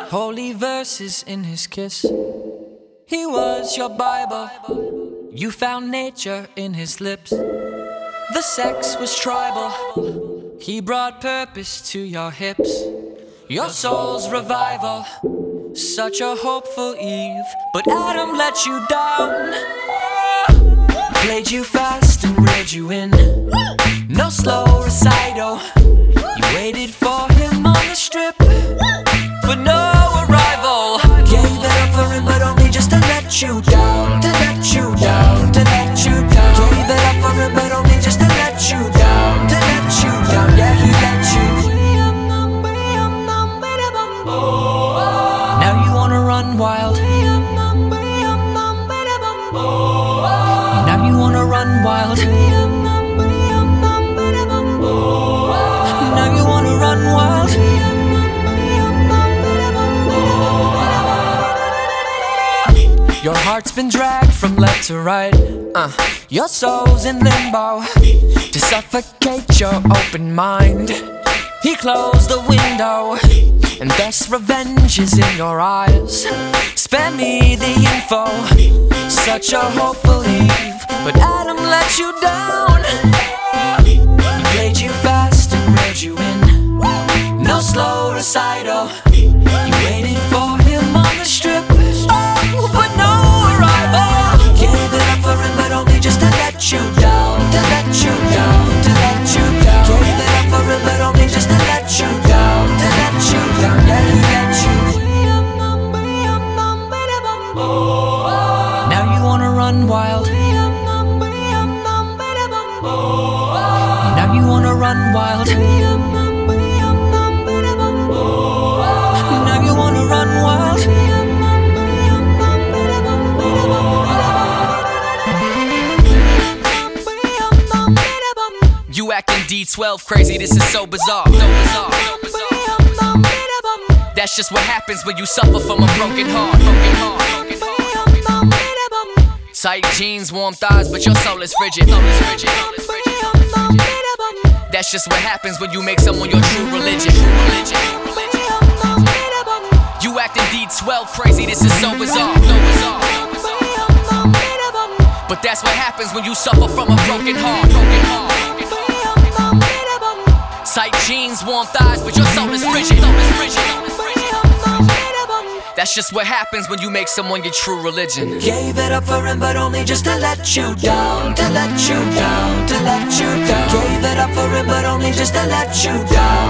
Holy verses in his kiss. He was your Bible. You found nature in his lips. The sex was tribal. He brought purpose to your hips. Your soul's revival, such a hopeful Eve, but Adam let you down. Played you fast and reeled you in. No slow recital. You waited for him on the strip, but no arrival. Gave it up for him, but only just to let you down. To let you down, to let you down. Gave it up for him, but only just to let you down. To let you down, yeah, he let you. Now you wanna run wild. Now you wanna run wild. Now you wanna run wild. Your heart's been dragged from left to right. Your soul's in limbo to suffocate your open mind. He closed the window, and thus revenge is in your eyes. Spare me the info, such a hopeful Eve, but Adam let you down. He played you fast and reeled you in. No slow recital. You waited for him on the strip, oh, but no arrival. Gave it up for him, but only just to let you down. To let you down, to let you down. Gave it up for him, but only just to let you down. To let you down, yeah, he let you. Now you wanna run wild. Now you wanna run wild. Now you wanna run wild. You acting D12 crazy, this is so bizarre. That's just what happens when you suffer from a broken heart. Tight jeans, warm thighs, but your soul is frigid. That's just what happens when you make someone your true religion. You acting D12 crazy, this is so bizarre. But that's what happens when you suffer from a broken heart. Tight jeans, warm thighs, but your soul is frigid. That's just what happens when you make someone your true religion. Gave it up for him, but only just to let you down. To let you down, to let you down. Gave it up for him, but only just to let you down.